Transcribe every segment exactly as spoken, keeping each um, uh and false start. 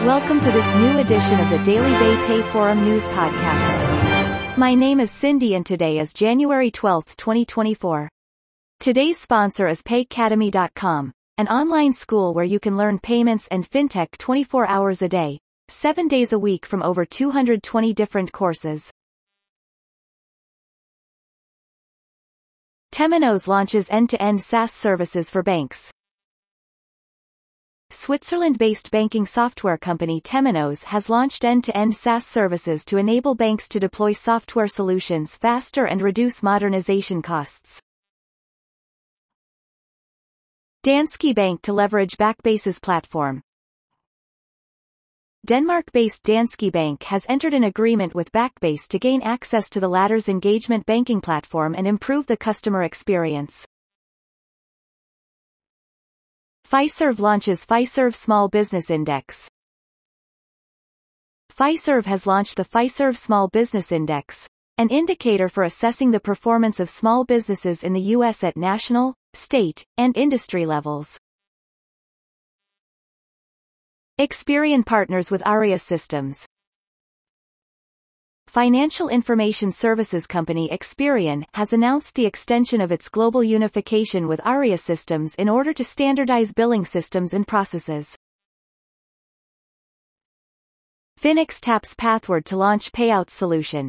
Welcome to this new edition of the Daily Bay Pay Forum News Podcast. My name is Cindy and today is January twelfth, twenty twenty-four. Today's sponsor is Paycademy dot com, an online school where you can learn payments and fintech twenty-four hours a day, seven days a week from over two hundred twenty different courses. Temenos launches end-to-end SaaS services for banks. Switzerland-based banking software company Temenos has launched end-to-end SaaS services to enable banks to deploy software solutions faster and reduce modernization costs. Danske Bank to leverage Backbase's platform. Denmark-based Danske Bank has entered an agreement with Backbase to gain access to the latter's engagement banking platform and improve the customer experience. Fiserv launches Fiserv Small Business Index. Fiserv has launched the Fiserv Small Business Index, an indicator for assessing the performance of small businesses in the U S at national, state, and industry levels. Experian partners with Aria Systems. Financial information services company Experian has announced the extension of its global unification with Aria Systems in order to standardize billing systems and processes. Finix taps Pathward to launch payouts solution.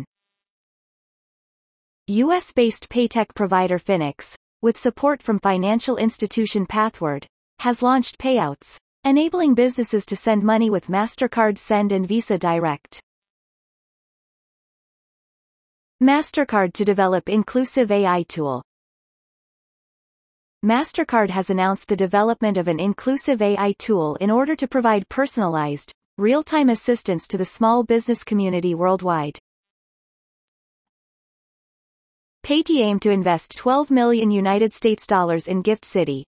U S-based paytech provider Finix, with support from financial institution Pathward, has launched payouts, enabling businesses to send money with MasterCard Send and Visa Direct. MasterCard to develop inclusive A I tool. MasterCard has announced the development of an inclusive A I tool in order to provide personalized, real-time assistance to the small business community worldwide. Paytm to invest twelve million United States dollars in Gift City.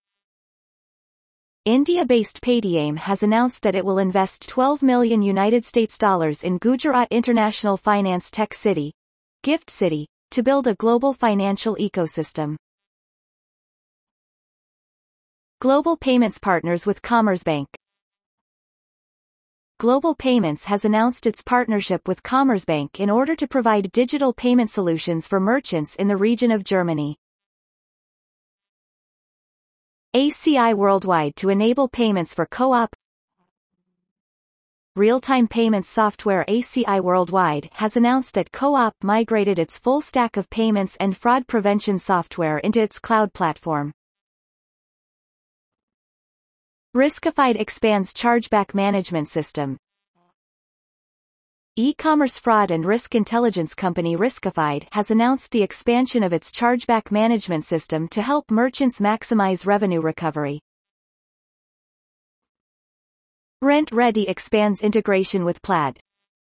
India-based Paytm has announced that it will invest twelve million United States dollars in Gujarat International Finance Tech City, Gift City, to build a global financial ecosystem. Global Payments partners with Commerzbank. Global Payments has announced its partnership with Commerzbank in order to provide digital payment solutions for merchants in the region of Germany. A C I Worldwide to enable payments for co-op. Real-time payments software A C I Worldwide has announced that Co-op migrated its full stack of payments and fraud prevention software into its cloud platform. Riskified expands chargeback management system. E-commerce fraud and risk intelligence company Riskified has announced the expansion of its chargeback management system to help merchants maximize revenue recovery. Rent Ready expands integration with Plaid.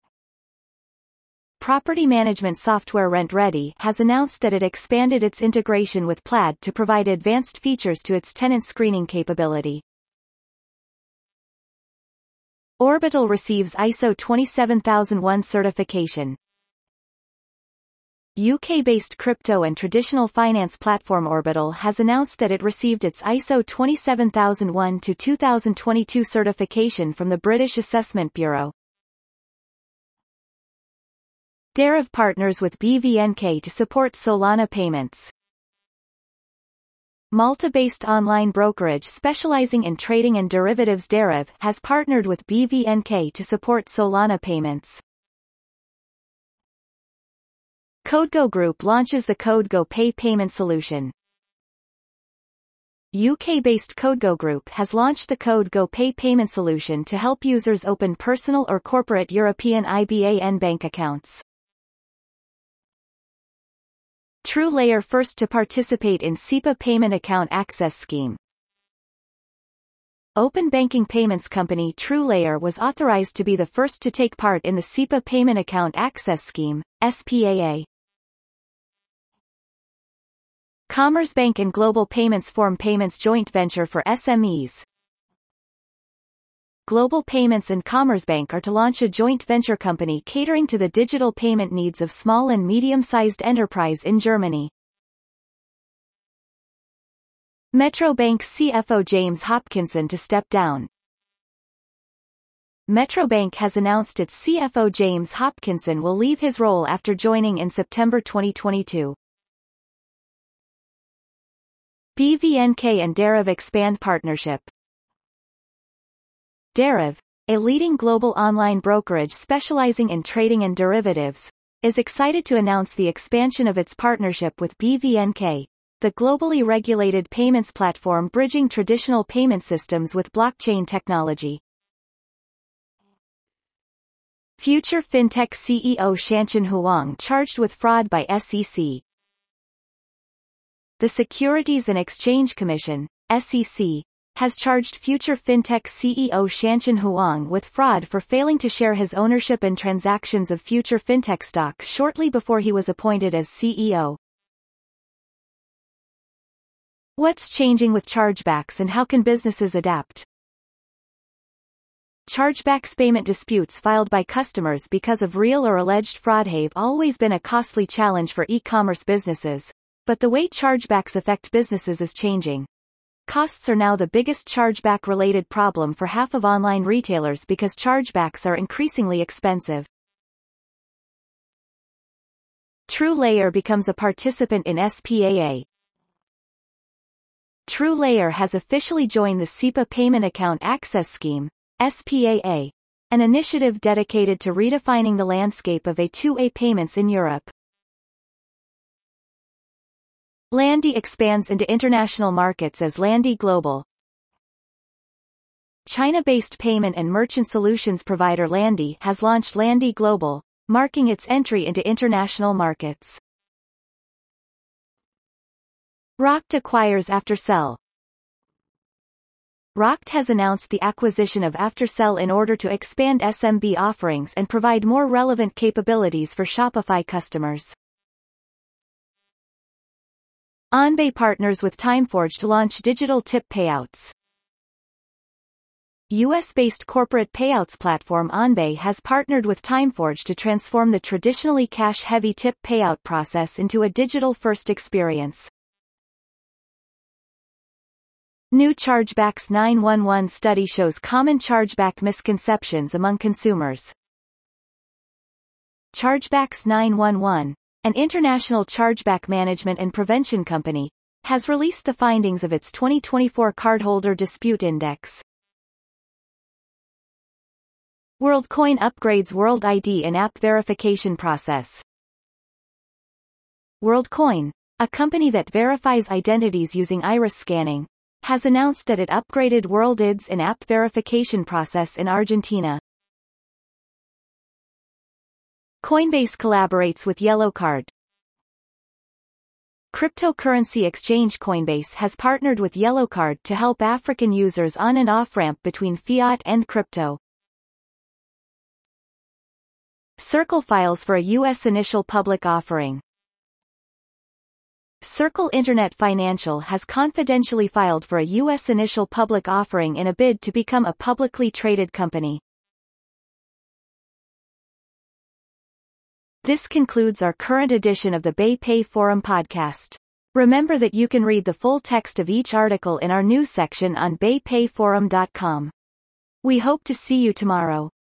Property management software Rent Ready has announced that it expanded its integration with Plaid to provide advanced features to its tenant screening capability. Orbital receives I S O twenty-seven thousand one certification. U K-based crypto and traditional finance platform Orbital has announced that it received its I S O twenty-seven thousand one to two thousand twenty-two certification from the British Assessment Bureau. Deriv partners with B V N K to support Solana payments. Malta-based online brokerage specializing in trading and derivatives Deriv has partnered with B V N K to support Solana payments. CodeGo Group launches the CodeGo Pay payment solution. U K-based CodeGo Group has launched the CodeGo Pay payment solution to help users open personal or corporate European I B A N bank accounts. TrueLayer first to participate in SEPA Payment Account Access Scheme. Open banking payments company TrueLayer was authorized to be the first to take part in the SEPA Payment Account Access Scheme, S P A A. Commerzbank and Global Payments form payments joint venture for S M Es. Global Payments and Commerzbank are to launch a joint venture company catering to the digital payment needs of small and medium-sized enterprise in Germany. Metro Bank C F O James Hopkinson to step down. Metrobank has announced its C F O James Hopkinson will leave his role after joining in September twenty twenty-two. B V N K and Deriv expand partnership. Deriv, a leading global online brokerage specializing in trading and derivatives, is excited to announce the expansion of its partnership with B V N K, the globally regulated payments platform bridging traditional payment systems with blockchain technology. Future FinTech C E O Shanchen Huang charged with fraud by S E C. The Securities and Exchange Commission, S E C, has charged future FinTech C E O Shanchen Huang with fraud for failing to share his ownership and transactions of future FinTech stock shortly before he was appointed as C E O. What's changing with chargebacks and how can businesses adapt? Chargebacks payment disputes filed by customers because of real or alleged fraud have always been a costly challenge for e-commerce businesses, but the way chargebacks affect businesses is changing. Costs are now the biggest chargeback-related problem for half of online retailers because chargebacks are increasingly expensive. TrueLayer becomes a participant in S P A A. TrueLayer has officially joined the SEPA Payment Account Access Scheme, S P A A, an initiative dedicated to redefining the landscape of A two A payments in Europe. Landy expands into international markets as Landy Global. China-based payment and merchant solutions provider Landy has launched Landy Global, marking its entry into international markets. Rokt acquires Aftercell. Rokt has announced the acquisition of Aftercell in order to expand S M B offerings and provide more relevant capabilities for Shopify customers. OnBay partners with Timeforge to launch digital tip payouts. U S-based corporate payouts platform OnBay has partnered with Timeforge to transform the traditionally cash-heavy tip payout process into a digital-first experience. New Chargebacks nine one one study shows common chargeback misconceptions among consumers. Chargebacks nine one one, an international chargeback management and prevention company, has released the findings of its twenty twenty-four Cardholder Dispute Index. WorldCoin upgrades World I D in-app verification process. WorldCoin, a company that verifies identities using iris scanning, has announced that it upgraded World I D's in-app verification process in Argentina. Coinbase collaborates with Yellowcard. Cryptocurrency exchange Coinbase has partnered with Yellowcard to help African users on and off-ramp between fiat and crypto. Circle files for a U S initial public offering. Circle Internet Financial has confidentially filed for a U S initial public offering in a bid to become a publicly traded company. This concludes our current edition of the BayPay Forum podcast. Remember that you can read the full text of each article in our news section on bay pay forum dot com. We hope to see you tomorrow.